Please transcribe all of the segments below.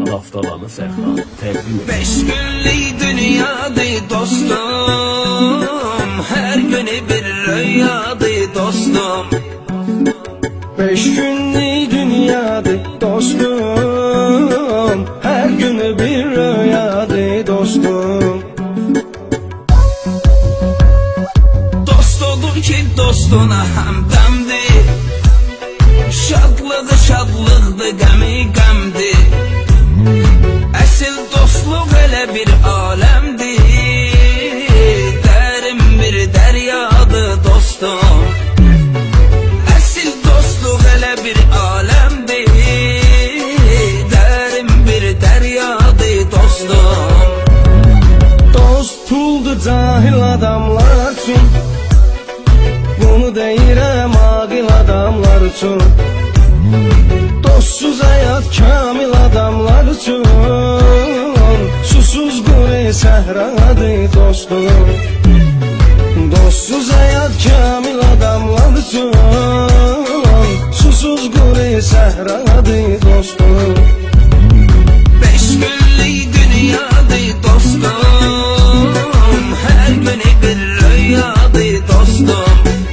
Raftalanı Serkan təqdim edir. 5 günlük dünyadır dostum, her günü bir rüyadır dostum. 5 günlük dünyadır dostum, her günü bir rüyadır dostum. Dost olur ki dostuna həmdəmdir, şadlığı şadlıqdır, qəmi qəmdir. Əsl dostluq elə bir aləmdir, dərin bir dəryadır dostum. Əsl dostluq elə bir aləmdir, dərin bir dəryadır dostum. Dost puldur cahil adamlar üçün, bunu deyirəm aqil adamlar üçün. Dostsuz həyat kamil adamlar üçün, susuz quru səhradır dostum. Dostsuz həyat kamil adamlar üçün, susuz quru səhradır dostum. 5 günlük dünyadır dostum, her günü bir rüyadır dostum.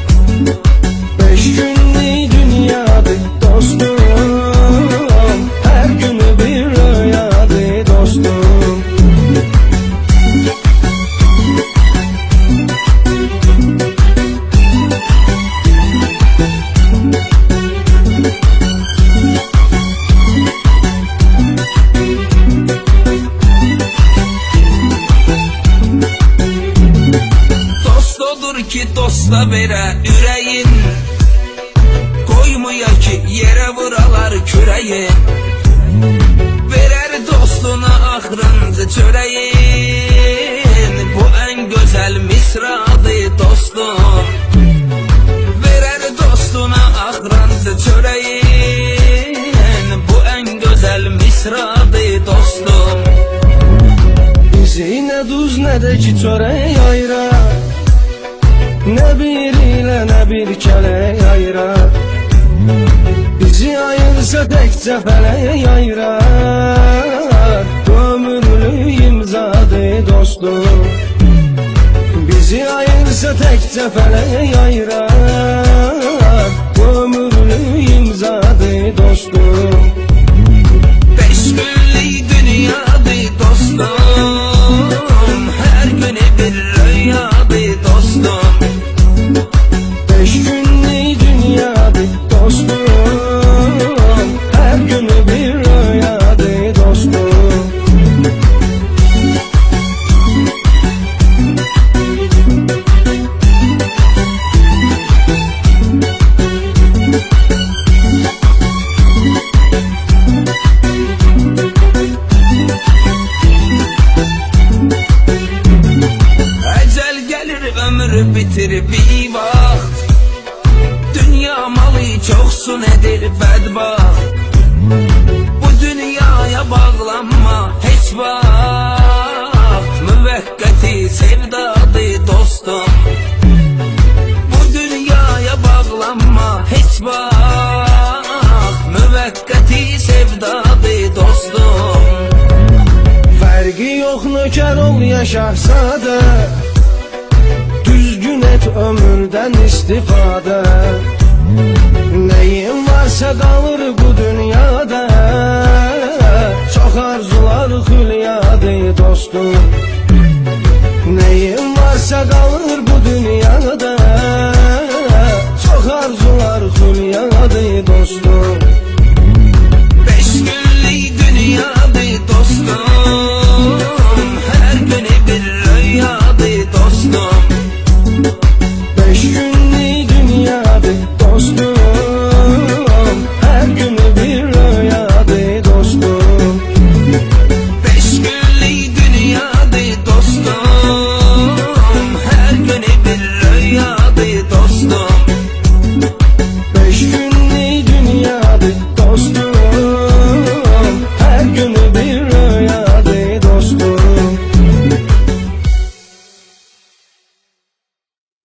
5 günlük dünyadır dostum, her günü bir rüyadır dostum. Dost odur ki dosta verə ürəyin, koymuya ki yerə vuralar küreğin. Verər dostuna axırıncı çöreğin, bu en güzel misradır dostum. Verər dostuna axırıncı çöreğin, bu en güzel misradır dostum. Bizi nə duz nə də ki çörək ayırar, nə bir ilə nə bir kələk ayırar. Bizi ayırsa təkcə fələk ayırar, ömürlük imzadır dostum. Bizi ayırsa təkcə fələk ayırar, ömürlük imzadır dostum. 5 günlük dünyadır dostum, her günü bir rüyadır dostum. 5 günlük dünyadır dostum, her günü bir rüyadır dostum. Ecel gelir ömür bitir bir vaxt, dünya malı çoksun edir bədbaxt. Bu dünyaya bağlanma heç vaxt, müvəqqəti sevdadır dostum. Bu dünyaya bağlanma heç vaxt, müvəqqəti sevdadır dostum. Fərqi yox nökər ol ya şahzadə, düzgün et ömürdən istifadə. Nəyin varsa qalır bu dünyada, çox arzular xülyadır dostum.